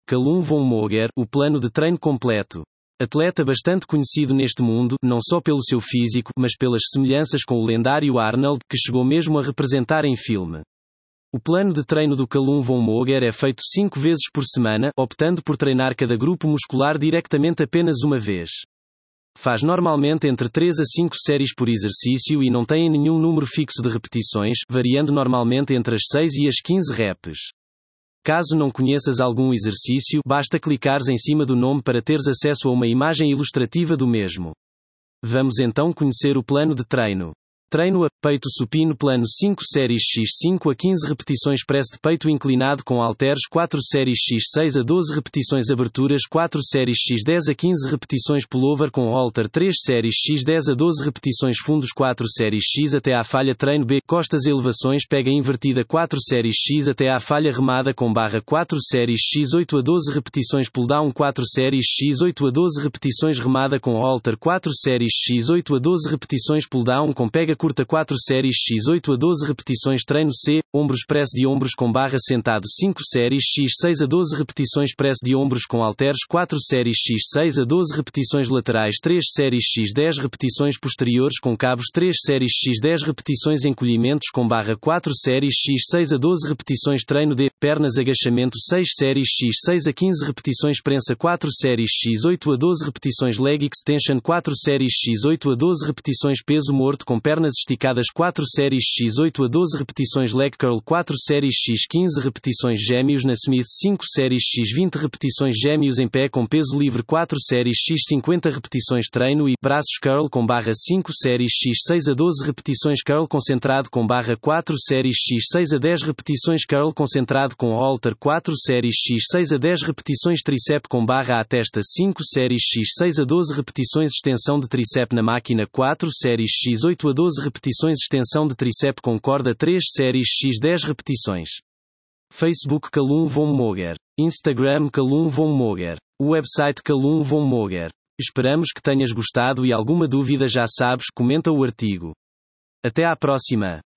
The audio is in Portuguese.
Callum von Moger, o plano de treino completo. Atleta bastante conhecido neste mundo, não só pelo seu físico, mas pelas semelhanças com o lendário Arnold, que chegou mesmo a representar em filme. O plano de treino do Callum von Moger é feito 5 vezes por semana, optando por treinar cada grupo muscular diretamente apenas uma vez. Faz normalmente entre 3 a 5 séries por exercício e não tem nenhum número fixo de repetições, variando normalmente entre as 6 e as 15 reps. Caso não conheças algum exercício, basta clicares em cima do nome para teres acesso a uma imagem ilustrativa do mesmo. Vamos então conhecer o plano de treino. Treino A. Peito supino plano 5 séries x 5 a 15 repetições press de peito inclinado com halteres 4 séries x 6 a 12 repetições aberturas 4 séries x 10 a 15 repetições pullover com halter 3 séries x 10 a 12 repetições fundos 4 séries x até à falha treino B. Costas elevações pega invertida 4 séries x até à falha remada com barra 4 séries x 8 a 12 repetições pull down 4 séries x 8 a 12 repetições remada com halter 4 séries x 8 a 12 repetições pull down com pega curta 4 séries x 8 a 12 repetições treino C, ombros press de ombros com barra sentado 5 séries x 6 a 12 repetições press de ombros com halteres 4 séries x 6 a 12 repetições laterais 3 séries x 10 repetições posteriores com cabos 3 séries x 10 repetições encolhimentos com barra 4 séries x 6 a 12 repetições treino D, pernas agachamento 6 séries x 6 a 15 repetições prensa 4 séries x 8 a 12 repetições leg extension 4 séries x 8 a 12 repetições peso morto com pernas esticadas 4 séries x 8 a 12 repetições leg curl 4 séries x 15 repetições gêmeos na Smith 5 séries x 20 repetições gêmeos em pé com peso livre 4 séries x 50 repetições treino e braços curl com barra 5 séries x 6 a 12 repetições curl concentrado com barra 4 séries x 6 a 10 repetições curl concentrado com halter 4 séries x 6 a 10 repetições tricep com barra à testa 5 séries x 6 a 12 repetições extensão de tricep na máquina 4 séries x 8 a 12 repetições extensão de tricep com corda 3 séries x 10 repetições. Facebook Callum von Moger. Instagram Callum von Moger. Website Callum von Moger. Esperamos que tenhas gostado e alguma dúvida já sabes, comenta o artigo. Até à próxima.